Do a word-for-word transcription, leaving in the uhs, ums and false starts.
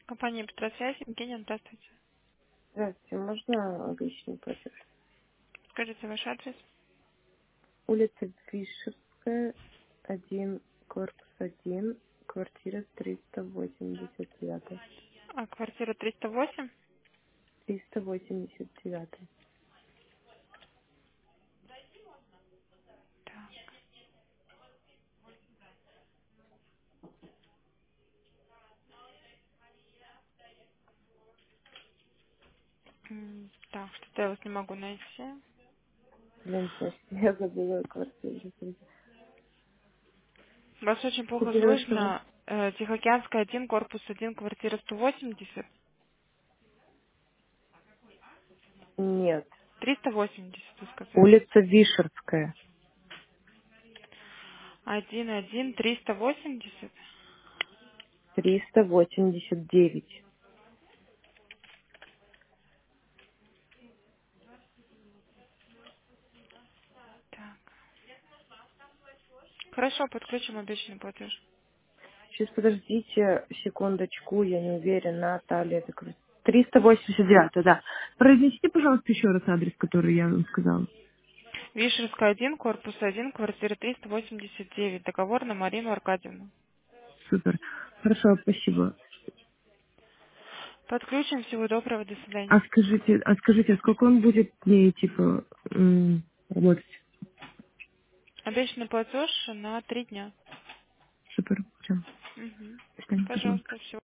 Компания Петросвязь, Евгения, здравствуйте. Здравствуйте, можно обычный платеж? Скажите ваш адрес. Улица Вишерская, один, корпус один, квартира триста восемьдесят девять. А, квартира триста восемь. триста восемьдесят девять. Так, м, так, что-то я вас не могу найти. Блин, сейчас я забыла квартиру. Вас очень плохо Теперь вот что? слышно. Э, Тихоокеанская один, корпус один, квартира сто восемьдесят. Нет. триста восемьдесят, вы сказали. Улица Вишерская, Один, один, триста восемьдесят. триста восемьдесят девять. Так. Хорошо, подключим обещанный платеж. Сейчас подождите секундочку, я не уверена, Наталья, это круто. триста восемьдесят девять, да. Произнесите, пожалуйста, еще раз адрес, который я вам сказала. Вишерская один, корпус один, квартира триста восемьдесят девять. Договор на Марину Аркадьевну. Супер. Хорошо, спасибо. Подключим. Всего доброго. До А свидания. скажите, а скажите, а сколько он будет дней, типа, м, работать? Обещанный платеж на три дня. Супер. Все. Мгм. До свидания, пожалуйста. Пожалуйста, все.